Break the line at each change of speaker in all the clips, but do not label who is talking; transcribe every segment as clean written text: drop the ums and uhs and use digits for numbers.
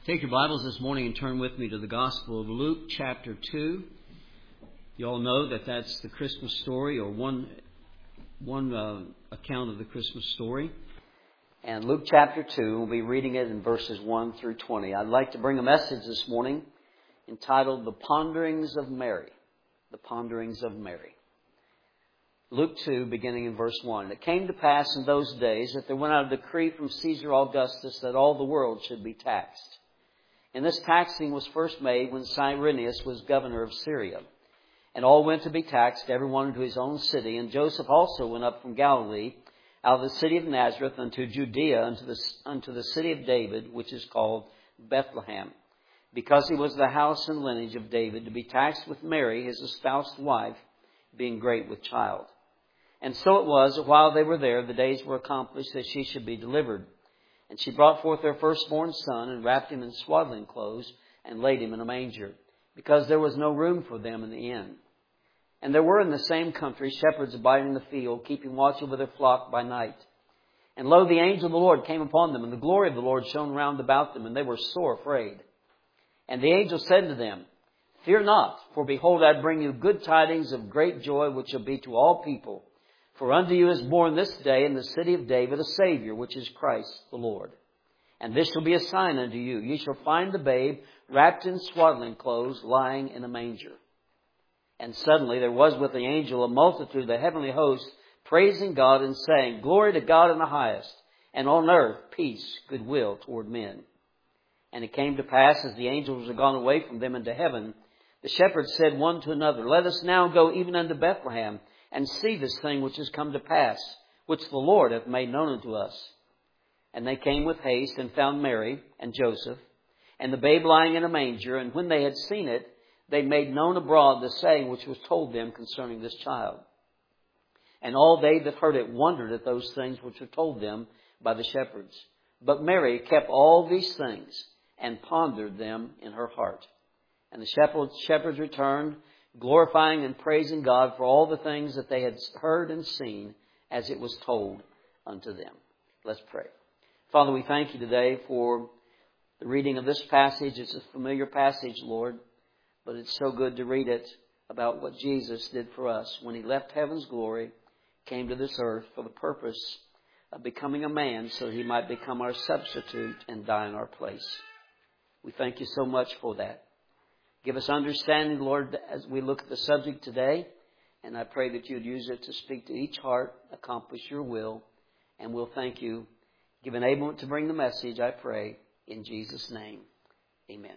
Take your Bibles this morning and turn with me to the Gospel of Luke, chapter 2. You all know that that's the Christmas story, or one account of the Christmas story. And Luke chapter 2, we'll be reading it in verses 1 through 20. I'd like to bring a message this morning entitled The Ponderings of Mary. The Ponderings of Mary. Luke 2, beginning in verse 1. It came to pass in those days that there went out a decree from Caesar Augustus that all the world should be taxed. And this taxing was first made when Cyrenius was governor of Syria. And all went to be taxed, every one into his own city. And Joseph also went up from Galilee, out of the city of Nazareth, unto Judea, unto the city of David, which is called Bethlehem, because he was the house and lineage of David, to be taxed with Mary, his espoused wife, being great with child. And so it was that while they were there, the days were accomplished that she should be delivered. And she brought forth her firstborn son, and wrapped him in swaddling clothes, and laid him in a manger, because there was no room for them in the inn. And there were in the same country shepherds abiding in the field, keeping watch over their flock by night. And lo, the angel of the Lord came upon them, and the glory of the Lord shone round about them, and they were sore afraid. And the angel said to them, Fear not, for behold, I bring you good tidings of great joy, which shall be to all people. For unto you is born this day in the city of David a Savior, which is Christ the Lord. And this shall be a sign unto you. Ye shall find the babe wrapped in swaddling clothes, lying in a manger. And suddenly there was with the angel a multitude of the heavenly host, praising God and saying, Glory to God in the highest, and on earth peace, goodwill toward men. And it came to pass, as the angels were gone away from them into heaven, the shepherds said one to another, Let us now go even unto Bethlehem, and see this thing which is come to pass, which the Lord hath made known unto us. And they came with haste, and found Mary and Joseph, and the babe lying in a manger. And when they had seen it, they made known abroad the saying which was told them concerning this child. And all they that heard it wondered at those things which were told them by the shepherds. But Mary kept all these things, and pondered them in her heart. And the shepherds returned, glorifying and praising God for all the things that they had heard and seen as it was told unto them. Let's pray. Father, we thank you today for the reading of this passage. It's a familiar passage, Lord, but it's so good to read it about what Jesus did for us when he left heaven's glory, came to this earth for the purpose of becoming a man so he might become our substitute and die in our place. We thank you so much for that. Give us understanding, Lord, as we look at the subject today. And I pray that you'd use it to speak to each heart, accomplish your will. And we'll thank you. Give enablement to bring the message, I pray, in Jesus' name. Amen.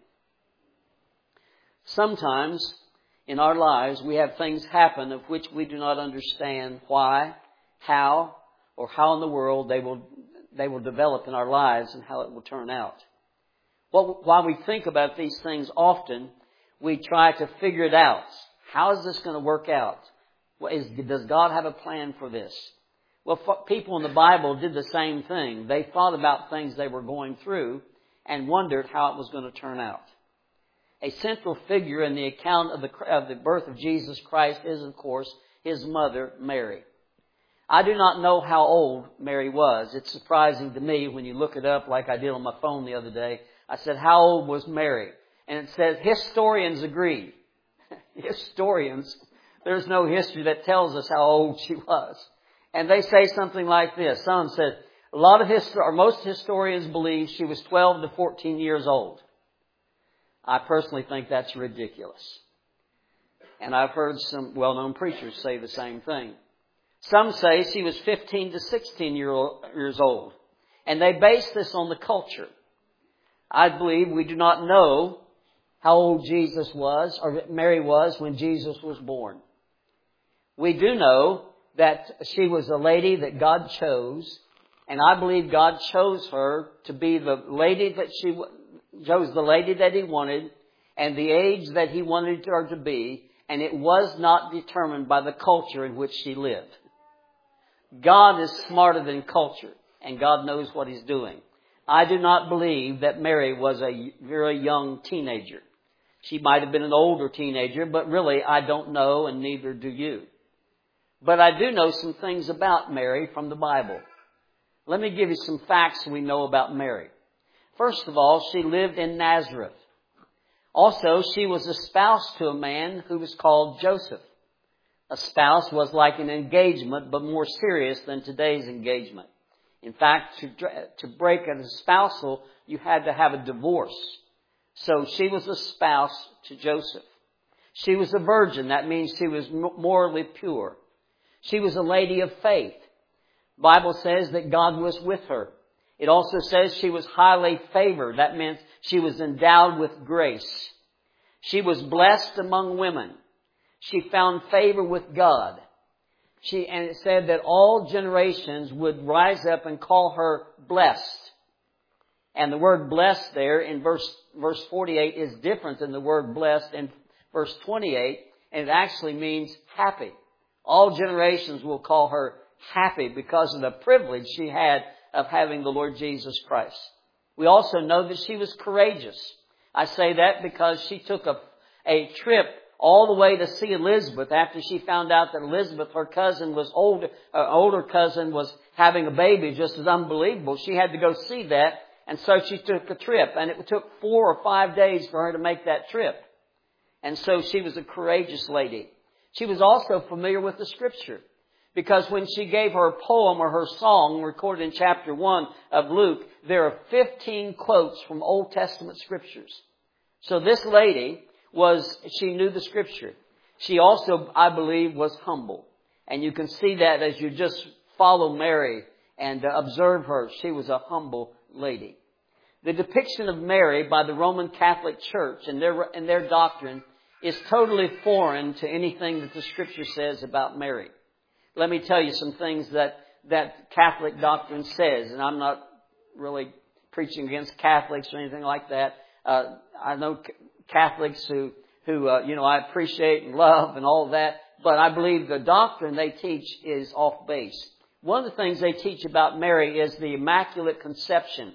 Sometimes in our lives we have things happen of which we do not understand why, how, or how in the world they will develop in our lives and how it will turn out. While we think about these things often, we try to figure it out. How is this going to work out? Does God have a plan for this? Well, people in the Bible did the same thing. They thought about things they were going through and wondered how it was going to turn out. A central figure in the account of the birth of Jesus Christ is, of course, his mother, Mary. I do not know how old Mary was. It's surprising to me when you look it up like I did on my phone the other day. I said, how old was Mary? And it says historians agree. Historians, there's no history that tells us how old she was. And they say something like this. Some said, most historians believe she was 12 to 14 years old. I personally think that's ridiculous. And I've heard some well-known preachers say the same thing. Some say she was 15 to 16 years old. And they base this on the culture. I believe we do not know how old Jesus was, or Mary was, when Jesus was born. We do know that she was a lady that God chose, and I believe God chose her to be the lady that chose the lady that he wanted, and the age that he wanted her to be, and it was not determined by the culture in which she lived. God is smarter than culture, and God knows what he's doing. I do not believe that Mary was a very young teenager. She might have been an older teenager, but really I don't know, and neither do you. But I do know some things about Mary from the Bible. Let me give you some facts we know about Mary. First of all, she lived in Nazareth. Also, she was espoused to a man who was called Joseph. A spouse was like an engagement, but more serious than today's engagement. In fact, to break an espousal, you had to have a divorce. So she was a spouse to Joseph. She was a virgin. That means she was morally pure. She was a lady of faith. The Bible says that God was with her. It also says she was highly favored. That meant she was endowed with grace. She was blessed among women. She found favor with God. And it said that all generations would rise up and call her blessed. And the word blessed there in verse 48 is different than the word blessed in verse 28. And it actually means happy. All generations will call her happy because of the privilege she had of having the Lord Jesus Christ. We also know that she was courageous. I say that because she took a trip all the way to see Elizabeth after she found out that Elizabeth, her cousin, older cousin, was having a baby, just as unbelievable. She had to go see that, and so she took a trip. And it took 4 or 5 days for her to make that trip. And so she was a courageous lady. She was also familiar with the Scripture, because when she gave her poem or her song recorded in chapter 1 of Luke, there are 15 quotes from Old Testament Scriptures. So this lady she knew the Scripture. She also, I believe, was humble. And you can see that as you just follow Mary and observe her. She was a humble lady. The depiction of Mary by the Roman Catholic Church and their doctrine is totally foreign to anything that the Scripture says about Mary. Let me tell you some things that Catholic doctrine says, and I'm not really preaching against Catholics or anything like that. I know Catholics who I appreciate and love and all of that, but I believe the doctrine they teach is off base. One of the things they teach about Mary is the Immaculate Conception.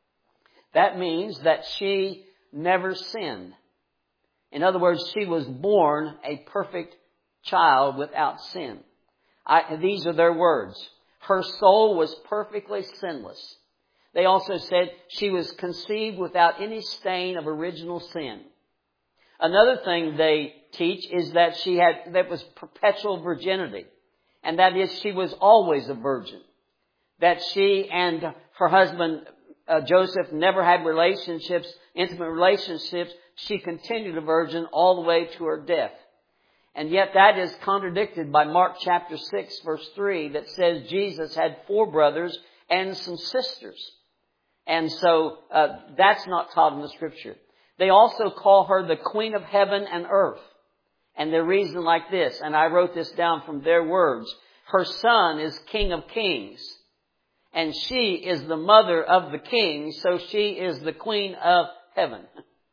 That means that she never sinned. In other words, she was born a perfect child without sin. These are their words. Her soul was perfectly sinless. They also said she was conceived without any stain of original sin. Another thing they teach is that that was perpetual virginity. And that is, she was always a virgin. That she and her husband, Joseph, never had intimate relationships. She continued a virgin all the way to her death. And yet that is contradicted by Mark chapter 6, verse 3, that says Jesus had 4 brothers and some sisters. And so that's not taught in the Scripture. They also call her the Queen of Heaven and Earth. And they reason like this, and I wrote this down from their words. Her son is King of Kings, and she is the mother of the King, so she is the Queen of Heaven.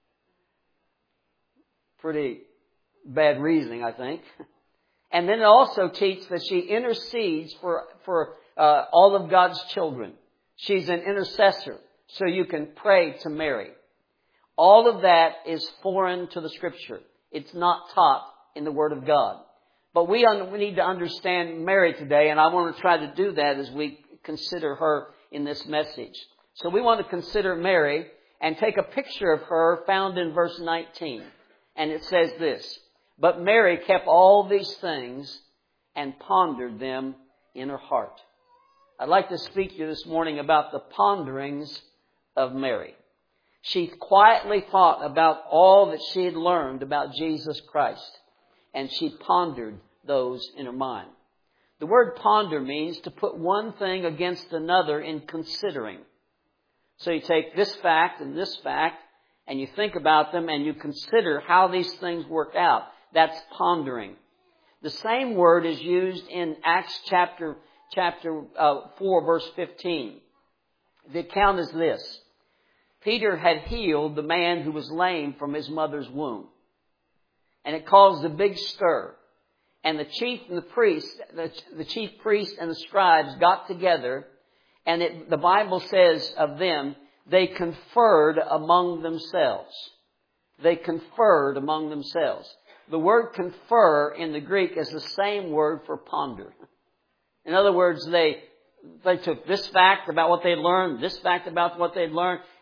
Pretty bad reasoning, I think. And then it also teaches that she intercedes for all of God's children. She's an intercessor, so you can pray to Mary. All of that is foreign to the Scripture. It's not taught in the Word of God. But we need to understand Mary today, and I want to try to do that as we consider her in this message. So we want to consider Mary and take a picture of her found in verse 19. And it says this: "But Mary kept all these things and pondered them in her heart." I'd like to speak to you this morning about the ponderings of Mary. She quietly thought about all that she had learned about Jesus Christ, and she pondered those in her mind. The word ponder means to put one thing against another in considering. So you take this fact, and you think about them, and you consider how these things work out. That's pondering. The same word is used in Acts chapter 4, verse 15. The account is this: Peter had healed the man who was lame from his mother's womb. And it caused a big stir. And the chief priest and the scribes got together, and the Bible says of them, they conferred among themselves. They conferred among themselves. The word confer in the Greek is the same word for ponder. In other words, they took this fact about what they'd learned, this fact about what they'd learned,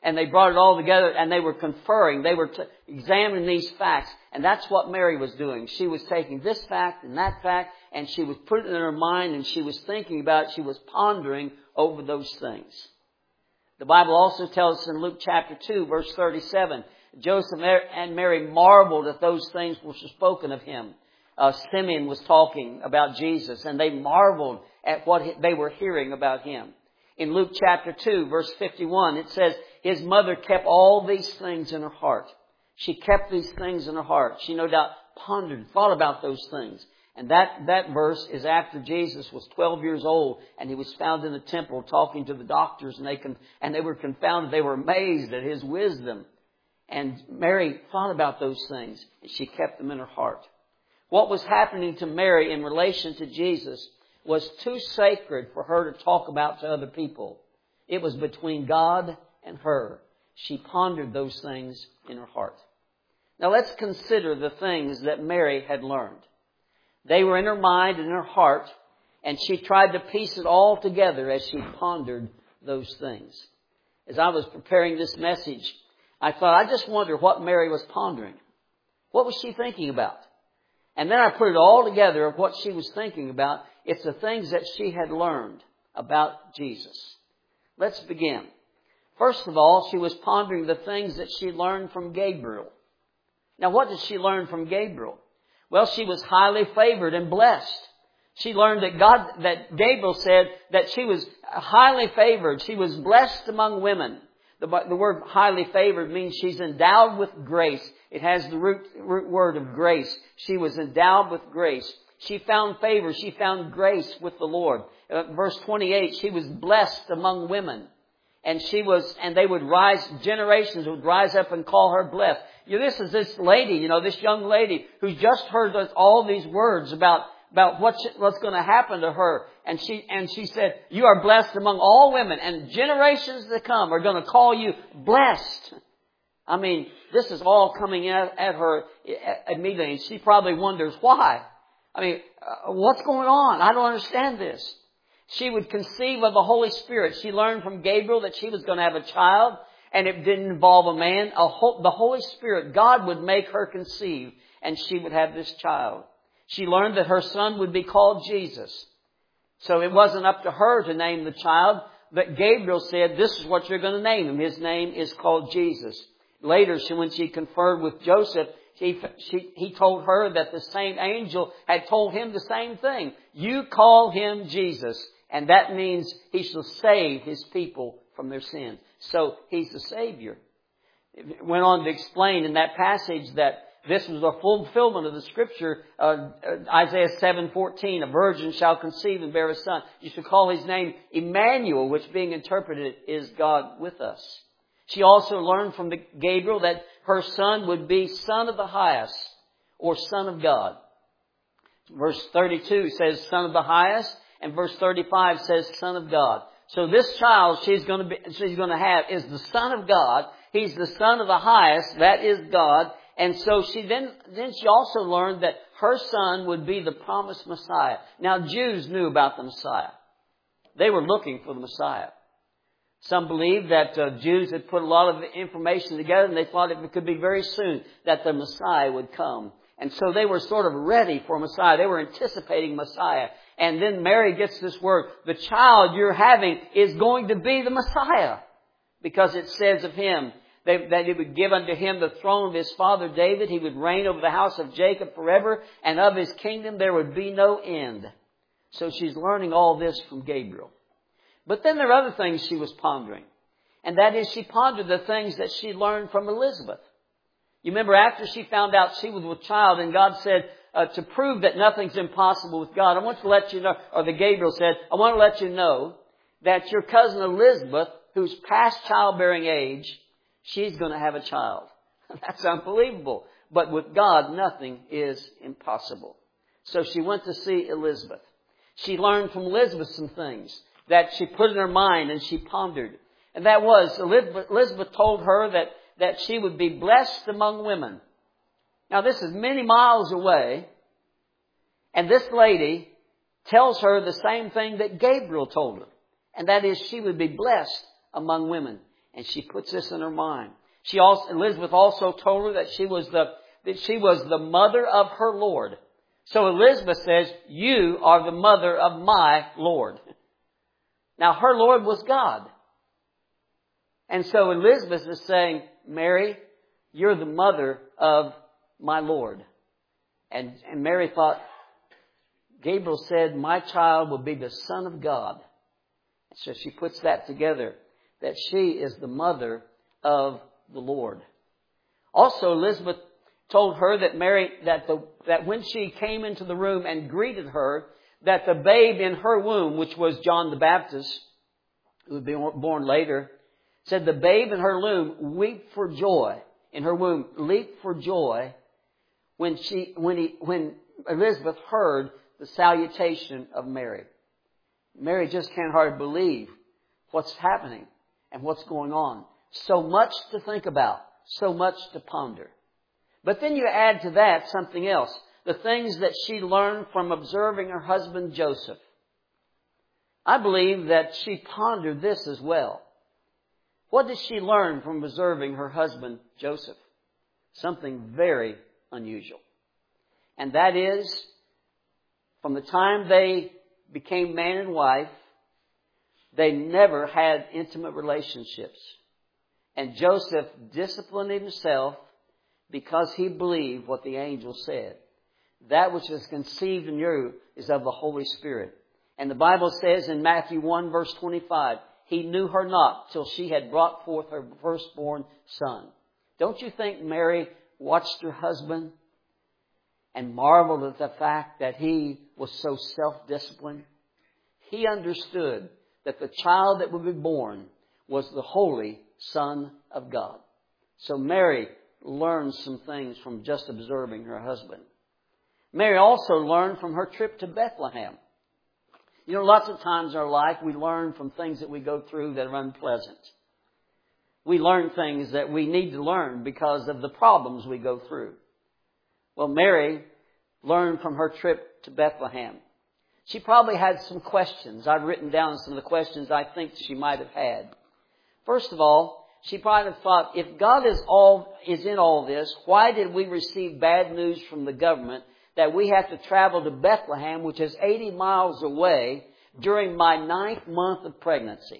And they brought it all together and they were conferring. They were examining these facts. And that's what Mary was doing. She was taking this fact and that fact and she was putting it in her mind and she was thinking about it. She was pondering over those things. The Bible also tells us in Luke chapter 2, verse 37, Joseph and Mary marveled at those things which were spoken of him. Simeon was talking about Jesus and they marveled at what they were hearing about him. In Luke chapter 2, verse 51, it says, his mother kept all these things in her heart. She kept these things in her heart. She no doubt pondered, thought about those things. And that verse is after Jesus was 12 years old and he was found in the temple talking to the doctors and they were confounded. They were amazed at his wisdom. And Mary thought about those things and she kept them in her heart. What was happening to Mary in relation to Jesus was too sacred for her to talk about to other people. It was between God and her. She pondered those things in her heart. Now let's consider the things that Mary had learned. They were in her mind and in her heart, and she tried to piece it all together as she pondered those things. As I was preparing this message, I thought, I just wonder what Mary was pondering. What was she thinking about? And then I put it all together of what she was thinking about. It's the things that she had learned about Jesus. Let's begin. First of all, she was pondering the things that she learned from Gabriel. Now, what did she learn from Gabriel? Well, she was highly favored and blessed. She learned that Gabriel said that she was highly favored. She was blessed among women. The word highly favored means she's endowed with grace. It has the root word of grace. She was endowed with grace. She found favor. She found grace with the Lord. Verse 28, she was blessed among women. And generations would rise up and call her blessed. This is this lady, this young lady who's just heard all these words about what's going to happen to her. And she said, you are blessed among all women, and generations to come are going to call you blessed. I mean, this is all coming at her immediately. And she probably wonders why. I mean, what's going on? I don't understand this. She would conceive of the Holy Spirit. She learned from Gabriel that she was going to have a child, and it didn't involve a man. The Holy Spirit, God would make her conceive, and she would have this child. She learned that her son would be called Jesus. So it wasn't up to her to name the child, but Gabriel said, this is what you're going to name him. His name is called Jesus. Later, when she conferred with Joseph, he told her that the same angel had told him the same thing. You call him Jesus, and that means he shall save his people from their sins. So he's the Savior. It went on to explain in that passage that this was a fulfillment of the Scripture, Isaiah 7:14, a virgin shall conceive and bear a son. You should call his name Emmanuel, which being interpreted is God with us. She also learned from Gabriel that her son would be Son of the Highest, or Son of God. Verse 32 says Son of the Highest, and verse 35 says Son of God. So this child she's going to have is the Son of God. He's the Son of the Highest, that is God. And so she also learned that her son would be the promised Messiah. Now, Jews knew about the Messiah. They were looking for the Messiah. Some believe that Jews had put a lot of information together and they thought it could be very soon that the Messiah would come. And so they were sort of ready for Messiah. They were anticipating Messiah. And then Mary gets this word, the child you're having is going to be the Messiah. Because it says of him that he would give unto him the throne of his father David. He would reign over the house of Jacob forever, and of his kingdom there would be no end. So she's learning all this from Gabriel. But then there are other things she was pondering. And that is, she pondered the things that she learned from Elizabeth. You remember after she found out she was with child, and God said, to prove that nothing's impossible with God, I want to let you know, or the Gabriel said, I want to let you know that your cousin Elizabeth, who's past childbearing age, she's going to have a child. That's unbelievable. But with God, nothing is impossible. So she went to see Elizabeth. She learned from Elizabeth some things that she put in her mind and she pondered. And that was, Elizabeth told her that she would be blessed among women. Now this is many miles away. And this lady tells her the same thing that Gabriel told her. And that is, she would be blessed among women. And she puts this in her mind. Elizabeth also told her that she was the mother of her Lord. So Elizabeth says, you are the mother of my Lord. Now her Lord was God. And so Elizabeth is saying, Mary, you're the mother of my Lord. And Mary thought, Gabriel said, my child will be the Son of God. And so she puts that together, that she is the mother of the Lord. Also, Elizabeth told her that when she came into the room and greeted her, that the babe in her womb, which was John the Baptist, who would be born later, said the babe in her womb leaped for joy when Elizabeth heard the salutation of Mary. Mary just can't hardly believe what's happening and what's going on. So much to think about, so much to ponder. But then you add to that something else, the things that she learned from observing her husband Joseph. I believe that she pondered this as well. What did she learn from observing her husband Joseph? Something very unusual. And that is, from the time they became man and wife, they never had intimate relationships. And Joseph disciplined himself because he believed what the angel said. That which is conceived in you is of the Holy Spirit. And the Bible says in Matthew 1 verse 25, he knew her not till she had brought forth her firstborn son. Don't you think Mary watched her husband and marveled at the fact that he was so self-disciplined? He understood that the child that would be born was the Holy Son of God. So Mary learned some things from just observing her husband. Mary also learned from her trip to Bethlehem. You know, lots of times in our life we learn from things that we go through that are unpleasant. We learn things that we need to learn because of the problems we go through. Well, Mary learned from her trip to Bethlehem. She probably had some questions. I've written down some of the questions I think she might have had. First of all, she probably thought, if God is in all this, why did we receive bad news from the government that we have to travel to Bethlehem, which is 80 miles away, during my 9th month of pregnancy?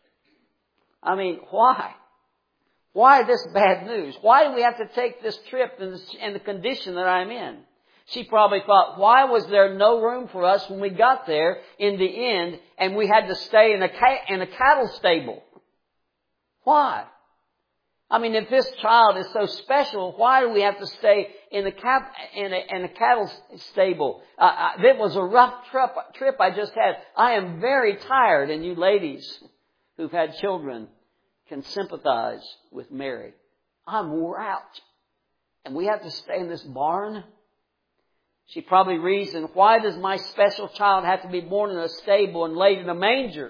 I mean, why? Why this bad news? Why do we have to take this trip in the condition that I'm in? She probably thought, why was there no room for us when we got there in the end and we had to stay in a cattle stable? Why? I mean, if this child is so special, why do we have to stay in a cattle stable? It was a rough trip I just had. I am very tired, and you ladies who've had children can sympathize with Mary. I'm wore out, and we have to stay in this barn. She probably reasoned, why does my special child have to be born in a stable and laid in a manger?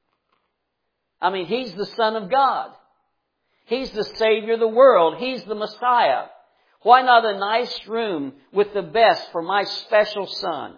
I mean, He's the Son of God. He's the Savior of the world. He's the Messiah. Why not a nice room with the best for my special son?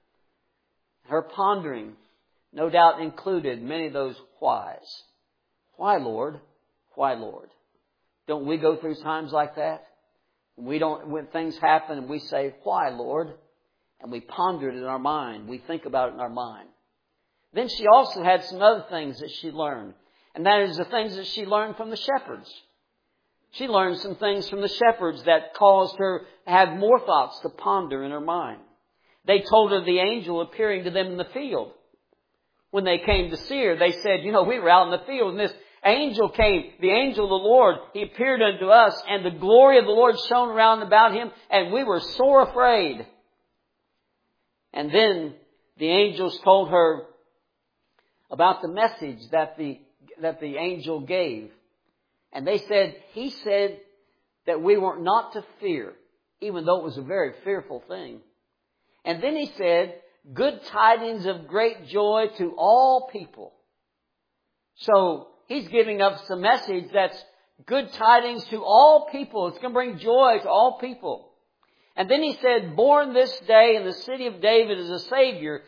Her pondering no doubt included many of those whys. Why, Lord? Why, Lord? Don't we go through times like that? When things happen and we say, why, Lord? And we ponder it in our mind. We think about it in our mind. Then she also had some other things that she learned. And that is the things that she learned from the shepherds. She learned some things from the shepherds that caused her to have more thoughts to ponder in her mind. They told her the angel appearing to them in the field. When they came to see her, they said, we were out in the field and this angel came, the angel of the Lord, he appeared unto us and the glory of the Lord shone around about him and we were sore afraid. And then the angels told her about the message that the angel gave. And they said, he said that we were not to fear, even though it was a very fearful thing. And then he said, good tidings of great joy to all people. So he's giving us a message that's good tidings to all people. It's going to bring joy to all people. And then he said, born this day in the city of David is the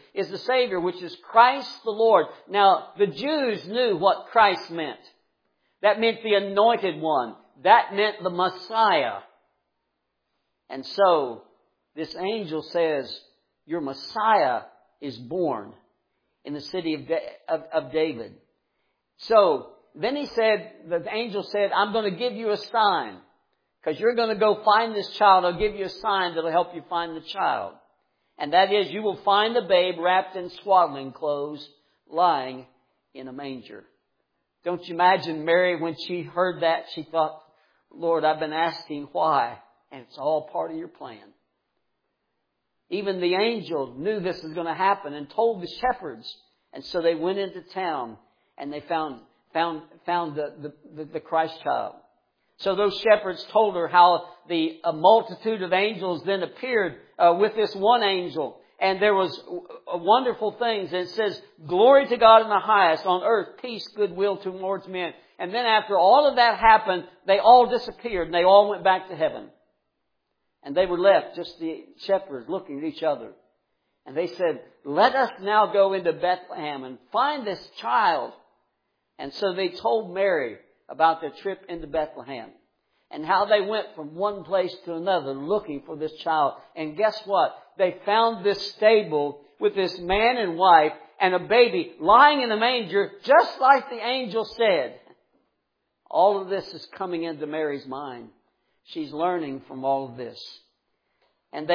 Savior, which is Christ the Lord. Now, the Jews knew what Christ meant. That meant the anointed one. That meant the Messiah. And so, this angel says, your Messiah is born in the city of David. So, then the angel said, I'm going to give you a sign. Because you're going to go find this child. I'll give you a sign that will help you find the child. And that is, you will find the babe wrapped in swaddling clothes, lying in a manger. Don't you imagine Mary, when she heard that, she thought, Lord, I've been asking why. And it's all part of your plan. Even the angel knew this was going to happen and told the shepherds. And so they went into town and they found the Christ child. So those shepherds told her how a multitude of angels then appeared with this one angel. And there was wonderful things. And it says, glory to God in the highest, on earth, peace, goodwill towards men. And then after all of that happened, they all disappeared and they all went back to heaven. And they were left, just the shepherds, looking at each other. And they said, let us now go into Bethlehem and find this child. And so they told Mary about their trip into Bethlehem and how they went from one place to another looking for this child. And guess what? They found this stable with this man and wife and a baby lying in a manger, just like the angel said. All of this is coming into Mary's mind. She's learning from all of this. And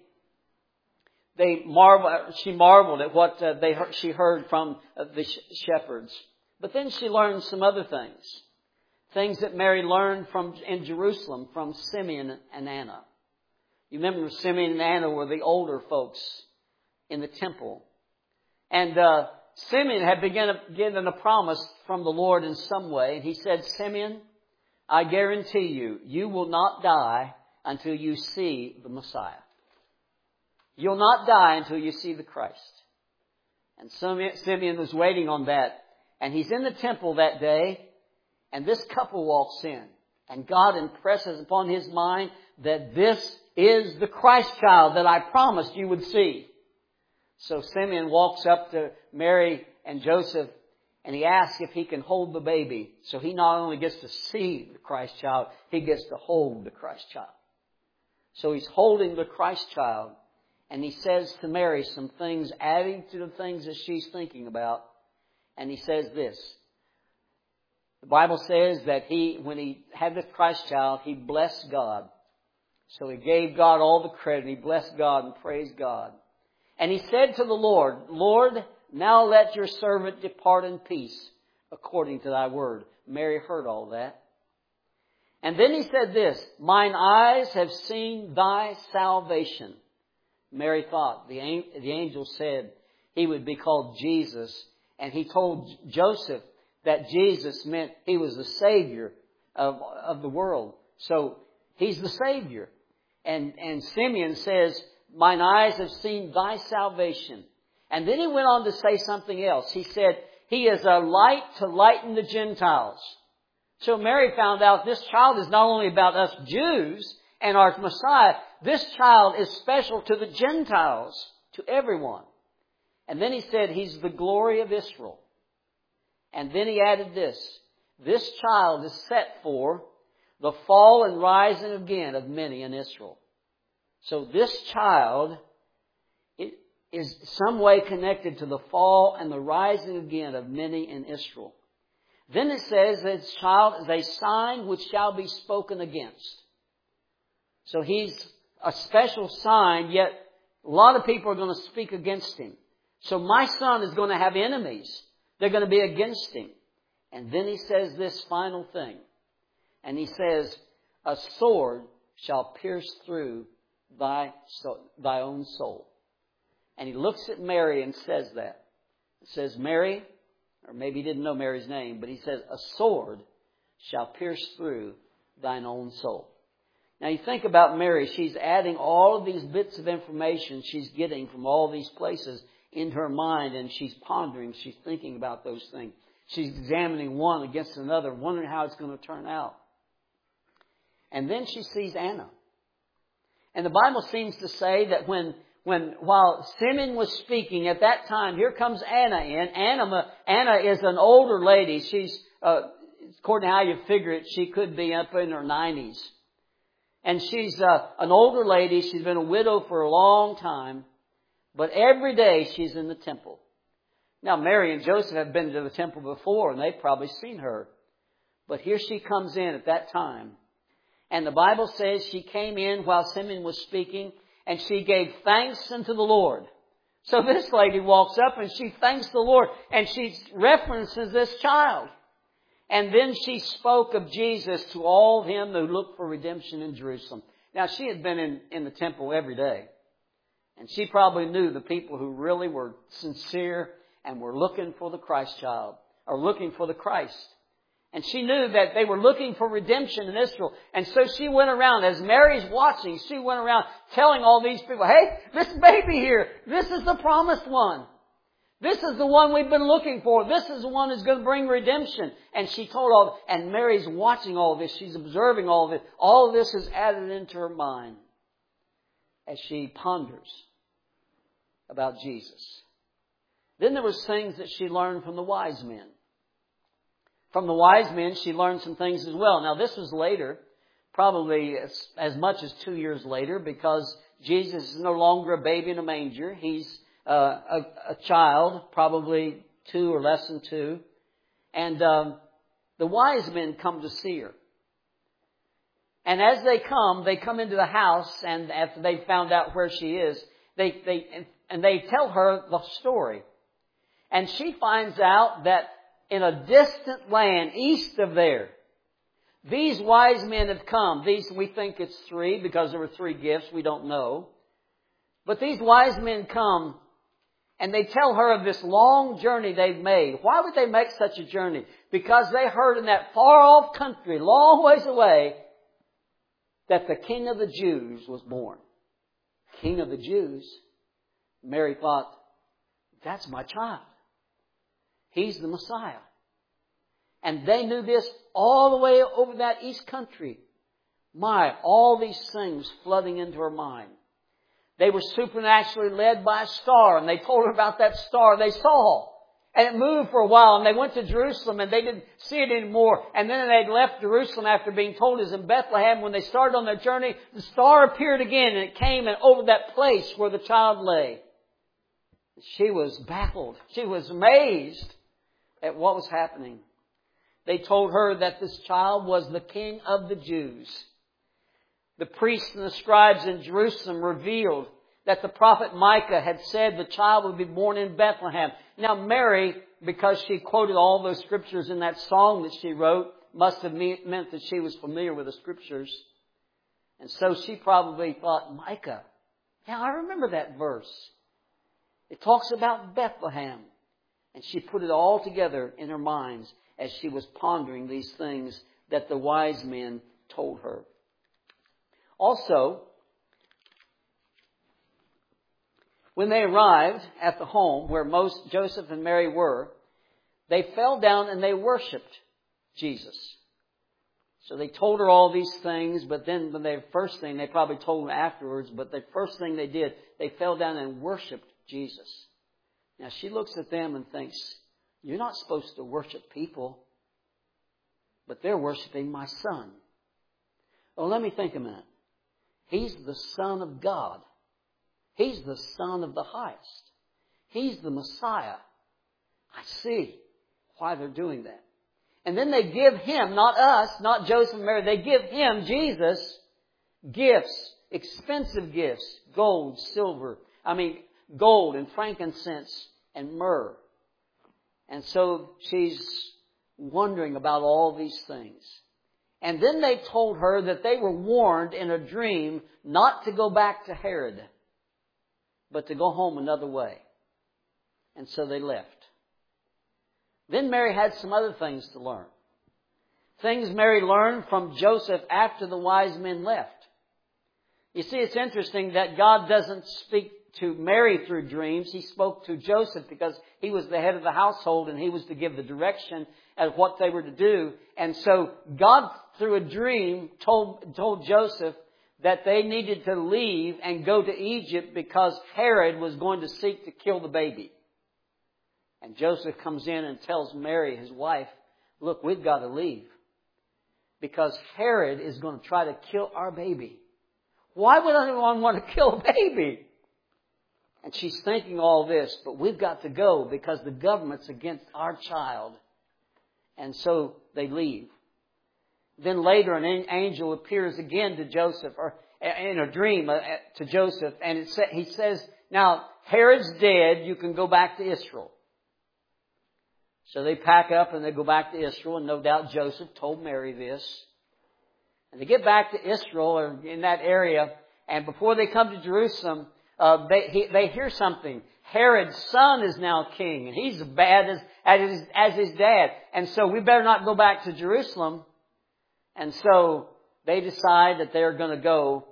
she marveled at what she heard from the shepherds. But then she learned some other things. Things that Mary learned in Jerusalem from Simeon and Anna. You remember Simeon and Anna were the older folks in the temple. And Simeon had given a promise from the Lord in some way. And he said, Simeon, I guarantee you, you will not die until you see the Messiah. You'll not die until you see the Christ. And Simeon was waiting on that. And he's in the temple that day. And this couple walks in. And God impresses upon his mind that this is the Christ child that I promised you would see. So Simeon walks up to Mary and Joseph. And he asks if he can hold the baby. So he not only gets to see the Christ child, he gets to hold the Christ child. So he's holding the Christ child. And he says to Mary some things, adding to the things that she's thinking about. And he says this. The Bible says that when he had the Christ child, he blessed God. So he gave God all the credit. He blessed God and praised God. And he said to the Lord, Lord, now let your servant depart in peace according to thy word. Mary heard all that. And then he said this, mine eyes have seen thy salvation. Mary thought the angel said he would be called Jesus. And he told Joseph that Jesus meant he was the Savior of the world. So he's the Savior. And Simeon says, mine eyes have seen thy salvation. And then he went on to say something else. He said, he is a light to lighten the Gentiles. So Mary found out this child is not only about us Jews and our Messiah. This child is special to the Gentiles, to everyone. And then he said, he's the glory of Israel. And then he added this. This child is set for the fall and rising again of many in Israel. So this child is some way connected to the fall and the rising again of many in Israel. Then it says that this child is a sign which shall be spoken against. So he's a special sign, yet a lot of people are going to speak against him. So my son is going to have enemies. They're going to be against him. And then he says this final thing. And he says, a sword shall pierce through thy own soul. And he looks at Mary and says that. It says, Mary, or maybe he didn't know Mary's name, but he says, a sword shall pierce through thine own soul. Now you think about Mary. She's adding all of these bits of information she's getting from all these places in her mind, and she's pondering, she's thinking about those things. She's examining one against another, wondering how it's going to turn out. And then she sees Anna. And the Bible seems to say that while Simeon was speaking at that time, here comes Anna in. Anna is an older lady. She's according to how you figure it, she could be up in her 90s. And she's an older lady. She's been a widow for a long time. But every day she's in the temple. Now, Mary and Joseph have been to the temple before, and they've probably seen her. But here she comes in at that time. And the Bible says she came in while Simeon was speaking, and she gave thanks unto the Lord. So this lady walks up and she thanks the Lord, and she references this child. And then she spoke of Jesus to all them who looked for redemption in Jerusalem. Now, she had been in the temple every day. And she probably knew the people who really were sincere and were looking for the Christ child, or looking for the Christ. And she knew that they were looking for redemption in Israel. And so she went around, as Mary's watching, she went around telling all these people, hey, this baby here, this is the promised one. This is the one we've been looking for. This is the one who's going to bring redemption. And she told all, and Mary's watching all this. She's observing all this. All of this is added into her mind as she ponders about Jesus. Then there was things that she learned from the wise men. From the wise men, she learned some things as well. Now, this was later, probably as much as 2 years later, because Jesus is no longer a baby in a manger. He's a child, probably 2 or less than 2. And the wise men come to see her. And as they come into the house, and after they found out where she is, they tell her the story. And she finds out that in a distant land east of there, these wise men have come. We think it's 3 because there were 3 gifts. We don't know. But these wise men come and they tell her of this long journey they've made. Why would they make such a journey? Because they heard in that far off country, long ways away, that the King of the Jews was born. King of the Jews. Mary thought, that's my child. He's the Messiah. And they knew this all the way over that east country. All these things flooding into her mind. They were supernaturally led by a star, and they told her about that star they saw. And it moved for a while, and they went to Jerusalem, and they didn't see it anymore. And then they'd left Jerusalem after being told it was in Bethlehem. When they started on their journey, the star appeared again, and it came and over that place where the child lay. She was baffled. She was amazed at what was happening. They told her that this child was the King of the Jews. The priests and the scribes in Jerusalem revealed that the prophet Micah had said the child would be born in Bethlehem. Now Mary, because she quoted all those scriptures in that song that she wrote, must have meant that she was familiar with the scriptures. And so she probably thought, Micah, yeah, I remember that verse. It talks about Bethlehem. And she put it all together in her minds as she was pondering these things that the wise men told her. Also, when they arrived at the home where Joseph and Mary were, they fell down and they worshipped Jesus. So they told her all these things, but then first thing, they probably told them afterwards, but the first thing they did, they fell down and worshipped Jesus. Now she looks at them and thinks, you're not supposed to worship people, but they're worshiping my son. Oh, let me think a minute. He's the Son of God. He's the Son of the Highest. He's the Messiah. I see why they're doing that. And then they give Him, not us, not Joseph and Mary, they give Him, Jesus, gifts, expensive gifts, gold and frankincense and myrrh. And so she's wondering about all these things. And then they told her that they were warned in a dream not to go back to Herod, but to go home another way. And so they left. Then Mary had some other things to learn. Things Mary learned from Joseph after the wise men left. You see, it's interesting that God doesn't speak to Mary through dreams. He spoke to Joseph because he was the head of the household and he was to give the direction as what they were to do. And so God, through a dream, told Joseph that they needed to leave and go to Egypt because Herod was going to seek to kill the baby. And Joseph comes in and tells Mary, his wife, look, we've got to leave. Because Herod is going to try to kill our baby. Why would anyone want to kill a baby? And she's thinking all this, but we've got to go because the government's against our child. And so they leave. Then later an angel appears again to Joseph, or in a dream to Joseph, and he says, now Herod's dead, you can go back to Israel. So they pack up and they go back to Israel, and no doubt Joseph told Mary this. And they get back to Israel, or in that area, and before they come to Jerusalem, they hear something. Herod's son is now king, and he's as bad as his dad. And so we better not go back to Jerusalem. And so they decide that they're going to go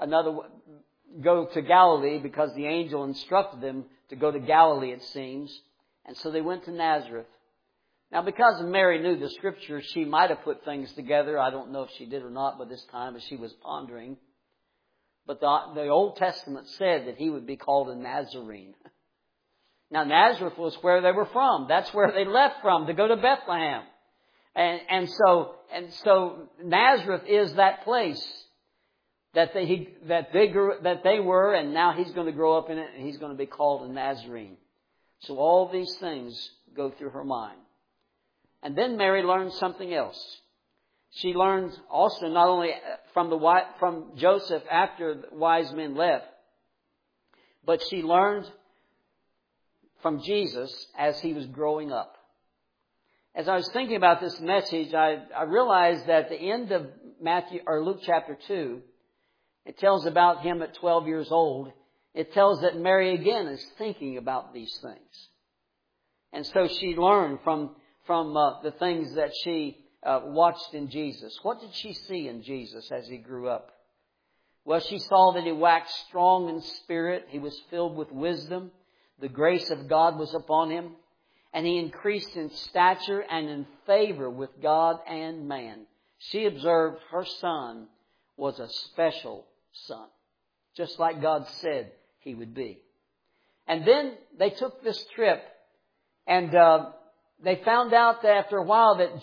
to Galilee, because the angel instructed them to go to Galilee, it seems. And so they went to Nazareth. Now, because Mary knew the Scriptures, she might have put things together. I don't know if she did or not by this time, as she was pondering. But the Old Testament said that he would be called a Nazarene. Now, Nazareth was where they were from. That's where they left from to go to Bethlehem. And so Nazareth is that place that they were, and now he's going to grow up in it, and he's going to be called a Nazarene. So all these things go through her mind. And then Mary learned something else. She learned also not only from Joseph after the wise men left, but she learned from Jesus as he was growing up. As I was thinking about this message, I realized that at the end of Luke chapter 2, it tells about him at 12 years old. It tells that Mary again is thinking about these things. And so she learned from the things that she watched in Jesus. What did she see in Jesus as he grew up? Well, she saw that he waxed strong in spirit. He was filled with wisdom. The grace of God was upon him. And he increased in stature and in favor with God and man. She observed her son was a special son, just like God said he would be. And then they took this trip, and they found out that after a while that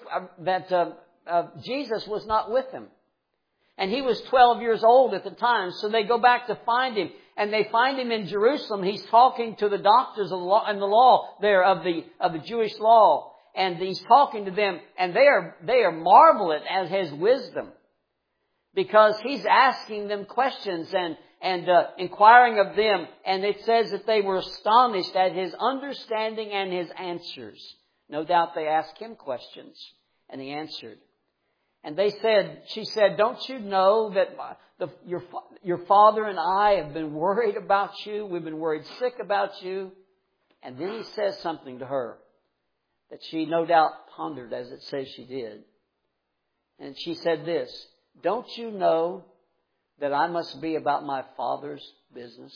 Jesus was not with them. And he was 12 years old at the time, so they go back to find him. And they find him in Jerusalem. He's talking to the doctors of the law, and the law there of the Jewish law. And he's talking to them, and they are marveling at his wisdom. Because he's asking them questions and inquiring of them. And it says that they were astonished at his understanding and his answers. No doubt they asked him questions, and he answered. And she said, don't you know that your father and I have been worried about you? We've been worried sick about you. And then he says something to her that she no doubt pondered, as it says she did. And she said this, don't you know that I must be about my Father's business?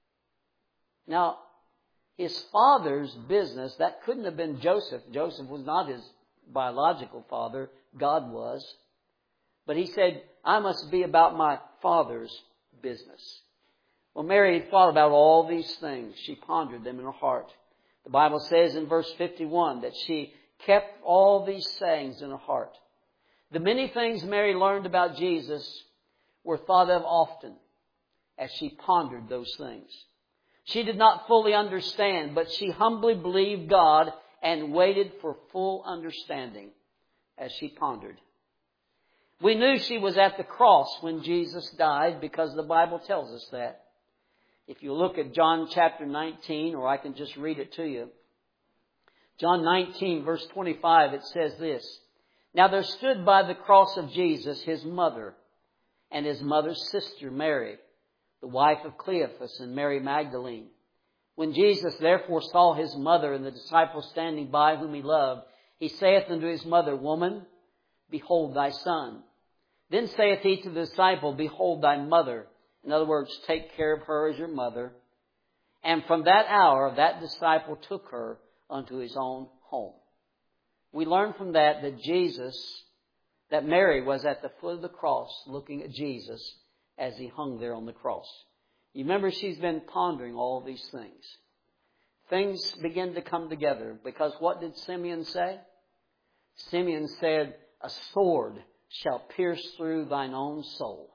Now, his father's business, that couldn't have been Joseph. Joseph was not his biological father. God was. But he said, I must be about my Father's business. Well, Mary thought about all these things. She pondered them in her heart. The Bible says in verse 51 that she kept all these sayings in her heart. The many things Mary learned about Jesus were thought of often as she pondered those things. She did not fully understand, but she humbly believed God and waited for full understanding as she pondered. We knew she was at the cross when Jesus died because the Bible tells us that. If you look at John chapter 19, or I can just read it to you. John 19 verse 25, it says this. Now there stood by the cross of Jesus his mother and his mother's sister Mary, the wife of Cleophas, and Mary Magdalene. When Jesus therefore saw his mother and the disciples standing by whom he loved, he saith unto his mother, Woman, behold thy son. Then saith he to the disciple, Behold thy mother. In other words, take care of her as your mother. And from that hour, that disciple took her unto his own home. We learn from that that Mary was at the foot of the cross looking at Jesus as he hung there on the cross. You remember she's been pondering all these things. Things begin to come together because what did Simeon say? Simeon said, a sword shall pierce through thine own soul.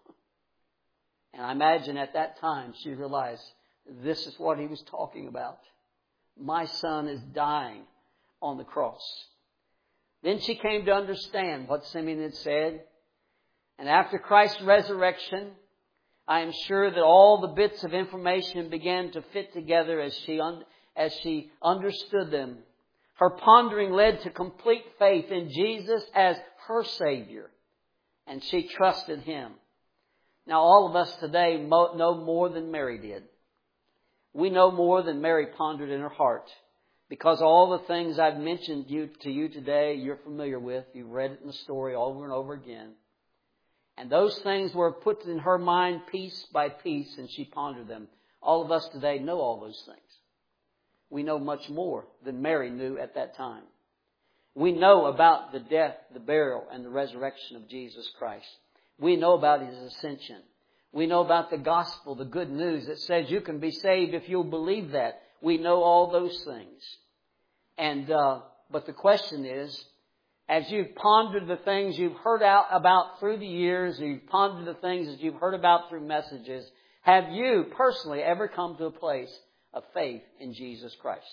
And I imagine at that time she realized this is what he was talking about. My son is dying on the cross. Then she came to understand what Simeon had said. And after Christ's resurrection, I am sure that all the bits of information began to fit together as she understood them. Her pondering led to complete faith in Jesus as her Savior. And she trusted Him. Now all of us today know more than Mary did. We know more than Mary pondered in her heart. Because all the things I've mentioned to you today, you're familiar with. You've read it in the story over and over again. And those things were put in her mind piece by piece, and she pondered them. All of us today know all those things. We know much more than Mary knew at that time. We know about the death, the burial, and the resurrection of Jesus Christ. We know about His ascension. We know about the gospel, the good news that says you can be saved if you'll believe that. We know all those things. And but the question is, as you've pondered the things you've heard about through the years, you've pondered the things that you've heard about through messages, have you personally ever come to a place of faith in Jesus Christ?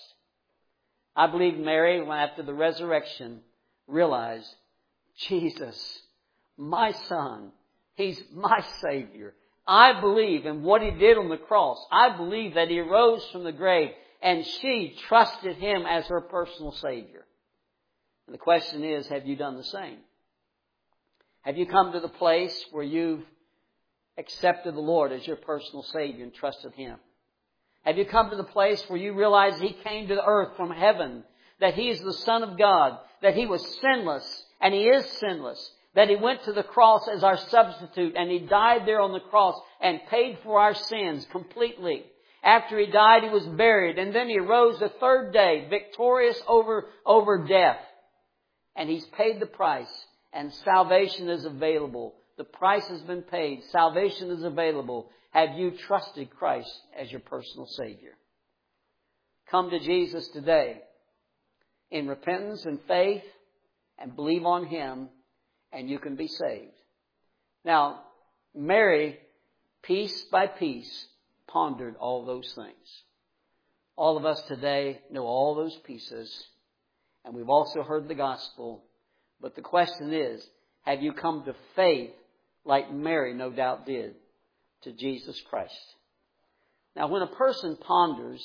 I believe Mary, after the resurrection, realized, Jesus, my Son, He's my Savior. I believe in what He did on the cross. I believe that He rose from the grave, and she trusted Him as her personal Savior. And the question is, have you done the same? Have you come to the place where you've accepted the Lord as your personal Savior and trusted Him? Have you come to the place where you realize He came to the earth from heaven, that He is the Son of God, that He was sinless, and He is sinless, that He went to the cross as our substitute, and He died there on the cross and paid for our sins completely. After He died, He was buried, and then He rose the third day, victorious over death. And He's paid the price, and salvation is available. The price has been paid. Salvation is available. Have you trusted Christ as your personal Savior? Come to Jesus today in repentance and faith and believe on Him, and you can be saved. Now, Mary, piece by piece, pondered all those things. All of us today know all those pieces, and we've also heard the gospel. But the question is, have you come to faith like Mary no doubt did to Jesus Christ? Now, when a person ponders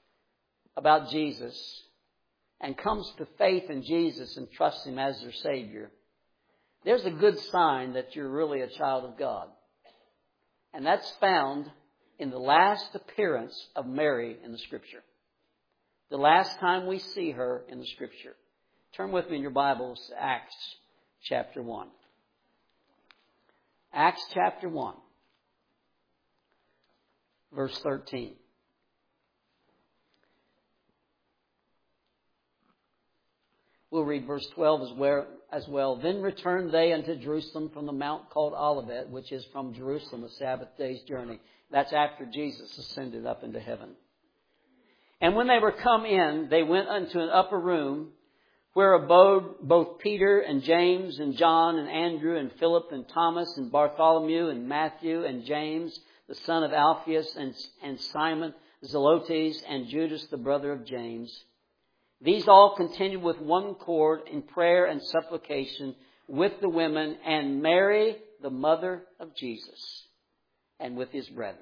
about Jesus and comes to faith in Jesus and trusts Him as their Savior, there's a good sign that you're really a child of God. And that's found in the last appearance of Mary in the Scripture. The last time we see her in the Scripture. Turn with me in your Bibles to Acts chapter 1. Acts chapter 1, verse 13. We'll read verse 12 as well. Then returned they unto Jerusalem from the mount called Olivet, which is from Jerusalem a Sabbath day's journey. That's after Jesus ascended up into heaven. And when they were come in, they went unto an upper room, where abode both Peter and James and John and Andrew and Philip and Thomas and Bartholomew and Matthew and James, the son of Alphaeus, and Simon Zelotes and Judas, the brother of James. These all continued with one accord in prayer and supplication with the women and Mary, the mother of Jesus, and with His brethren.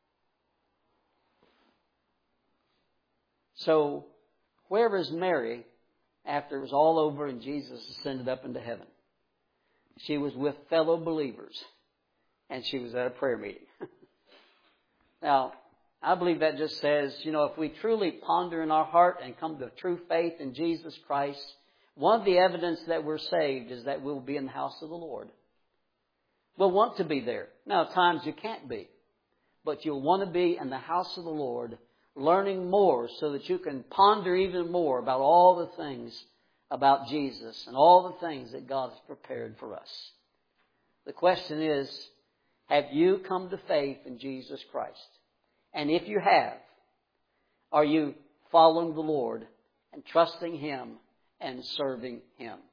So, where is Mary after it was all over and Jesus ascended up into heaven? She was with fellow believers, and she was at a prayer meeting. Now, I believe that just says, if we truly ponder in our heart and come to true faith in Jesus Christ, one of the evidence that we're saved is that we'll be in the house of the Lord. We'll want to be there. Now, at times you can't be, but you'll want to be in the house of the Lord, learning more so that you can ponder even more about all the things about Jesus and all the things that God has prepared for us. The question is, have you come to faith in Jesus Christ? And if you have, are you following the Lord and trusting Him and serving Him?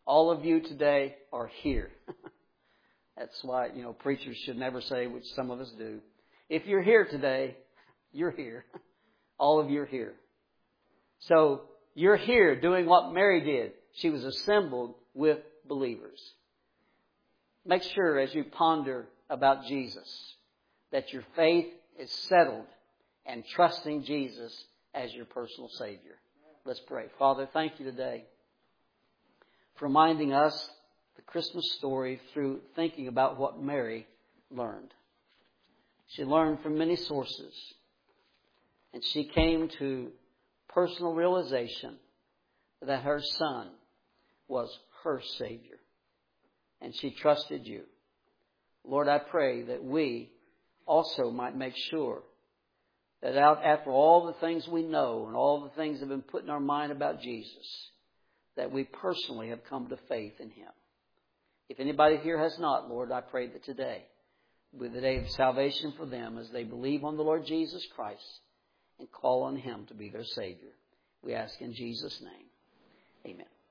All of you today are here. That's why, preachers should never say, which some of us do. If you're here today, you're here. All of you are here. So you're here doing what Mary did. She was assembled with believers. Make sure as you ponder about Jesus that your faith is settled and trusting Jesus as your personal Savior. Let's pray. Father, thank you today for reminding us the Christmas story through thinking about what Mary learned. She learned from many sources, and she came to personal realization that her Son was her Savior, and she trusted you. Lord, I pray that we also might make sure that after all the things we know and all the things that have been put in our mind about Jesus, that we personally have come to faith in Him. If anybody here has not, Lord, I pray that today will be the day of salvation for them as they believe on the Lord Jesus Christ and call on Him to be their Savior. We ask in Jesus' name. Amen.